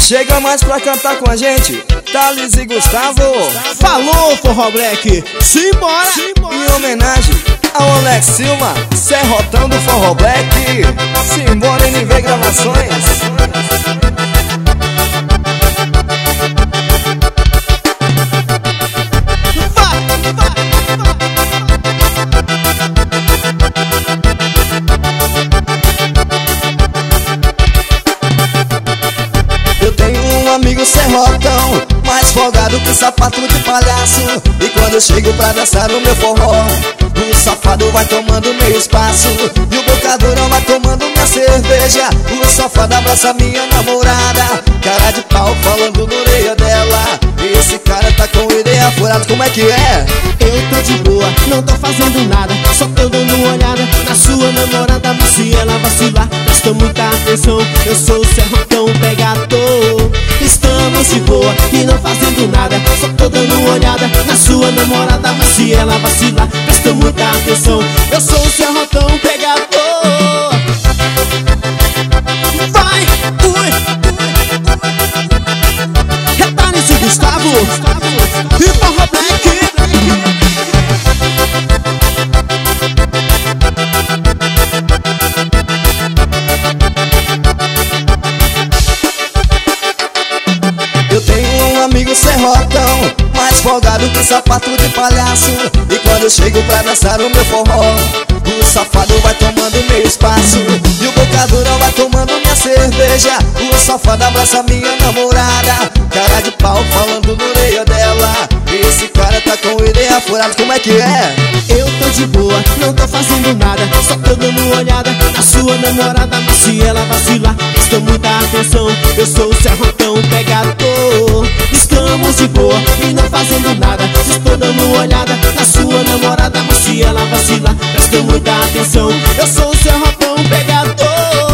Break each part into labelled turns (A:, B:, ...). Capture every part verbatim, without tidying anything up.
A: Chega mais pra cantar com a gente, Thales e Gustavo.
B: Falou, Forró Black, simbora!
A: Em homenagem ao Alex Silva, Serrotão do Forró Black. Simbora, N V Gravações. Amigo serrotão, mais folgado que sapato de palhaço. E quando eu chego pra dançar o meu forró, o safado vai tomando meu espaço e o bocadurão vai tomando minha cerveja. O safado abraça minha namorada, cara de pau falando na orelha dela. Esse cara tá com ideia furada, como é que é?
B: Eu tô de boa, não tô fazendo nada, só tô dando uma olhada na sua namorada. Mas se ela vacilar, presta muita atenção, eu sou o serrotão pegador. Estamos de boa e não fazendo nada, só tô dando uma olhada na sua namorada. Mas se ela vacilar, presta muita atenção, eu sou o serrotão pegador. Vai, ui, é Thales e Gustavo e Forró Black.
A: Eu tenho um amigo serrotão, mais folgado que sapato de palhaço. E quando eu chego pra dançar o meu forró, o safado vai tomando meu espaço e o bocadurão vai tomando minha cerveja. O safado abraça minha namorada, cara de pau falando na orelha dela. Esse cara tá com ideia furada, como é que é?
B: Eu tô de boa, não tô fazendo nada, só tô dando uma olhada na sua namorada. Mas se ela vacilar, presta muita atenção, eu sou o serrotão pegador. Estamos de boa e não fazendo nada, só estou dando uma olhada na sua namorada. Mas se ela vacilar, presta muita atenção, eu sou o serrotão pegador.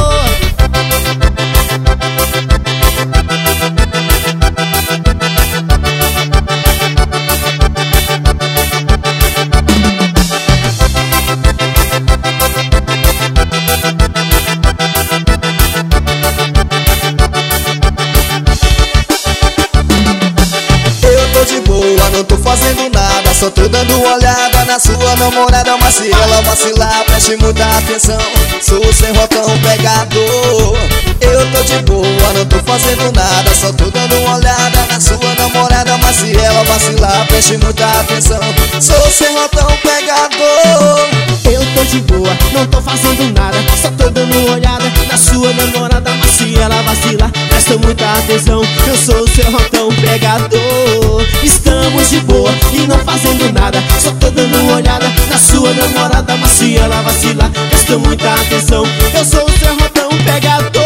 A: Não tô fazendo nada, só tô dando uma olhada na sua namorada. Mas se ela vacilar, preste muita atenção, sou o serrotão pegador. Eu tô de boa, não tô fazendo nada, só tô dando uma olhada na sua namorada. Mas se ela vacilar, preste muita atenção, sou o serrotão pegador.
B: Eu tô de boa, não tô fazendo nada, só tô dando uma olhada na sua namorada. Mas se ela vacilar, presta muita atenção, eu sou o serrotão pegador. Estamos de boa e não fazendo nada, só tô dando uma olhada na sua namorada. Mas se ela vacilar, presta muita atenção, eu sou o serrotão pegador.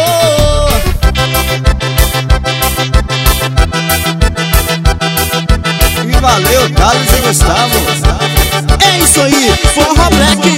A: E valeu, Thales e Gustavo.
B: É isso aí, Forró Black.